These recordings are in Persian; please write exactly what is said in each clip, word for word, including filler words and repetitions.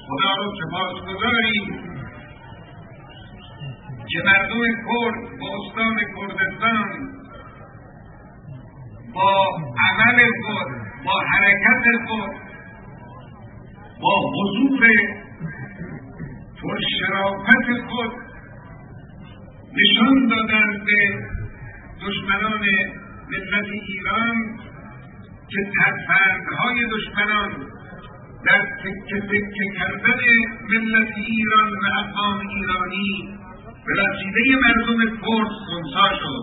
خدا رو سپاسگزاریم که مردم کرد با استان کردستان با عمل خود، با حرکت خود، با حضور پرشرافت خود نشان دادند به دشمنان ملت ایران که ترفندهای دشمنان در تکه تکه کردن ملت ایران و اقوام ایرانی به وسیله مردم کرد خنثی شد.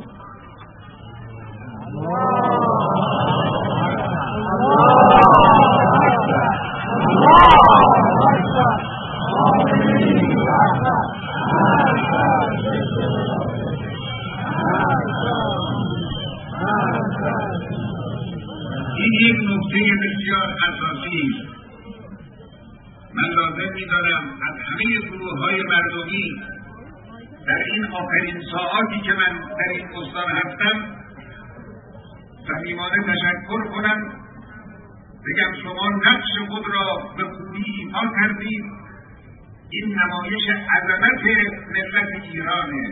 این یک نکته بسیار اساسی است. من لازم می‌دانم از همه گروه‌های مردمی در این آخرین ساعاتی که من در این استان هستم صمیمانه تشکر کنم، بگم شما نقش خود را به خوبی ایفا کردید. این نمایش عظمت ملت ایرانه.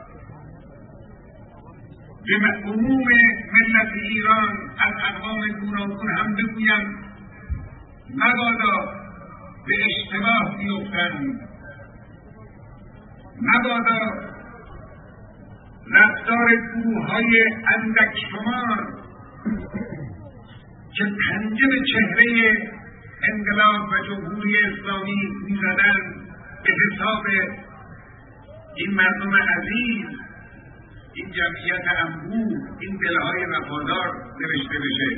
به عموم ملت ایران از اقوام گوناگون هم بگویم مبادا به اشتباه بیفتند، مبادا رفتار گروه‌های اندک شمار که پنجه به چهره انقلاب و جمهوری اسلامی می‌زدند به حساب این مردم عزیز، این جمعیت انبوه، این دلهای وفادار نوشته بشه.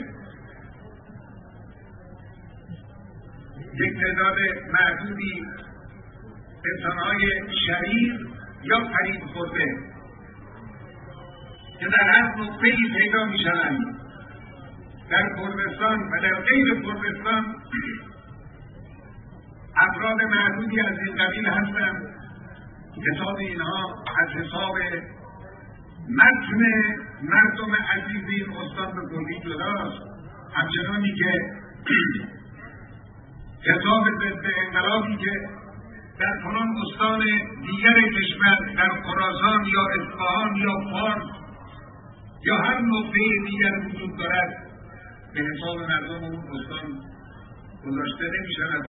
یک تعداد معدودی انسان‌های شریر یا فریب خورده که در هر نقطه‌ای پیدا می‌شوند در کردستان و در غیر کردستان، افراد معدودی از این قبیل هستند. حساب اینها از حساب متن مردم عزیز این استان به کلی جداست، همچنانی که حساب ضد انقلابی که در فلان استان دیگر کشور، در خراسان یا اصفهان یا فارس یا هر نقطه دیگر وجود دارد، به حساب مردم اون استان گذاشته نمی شود.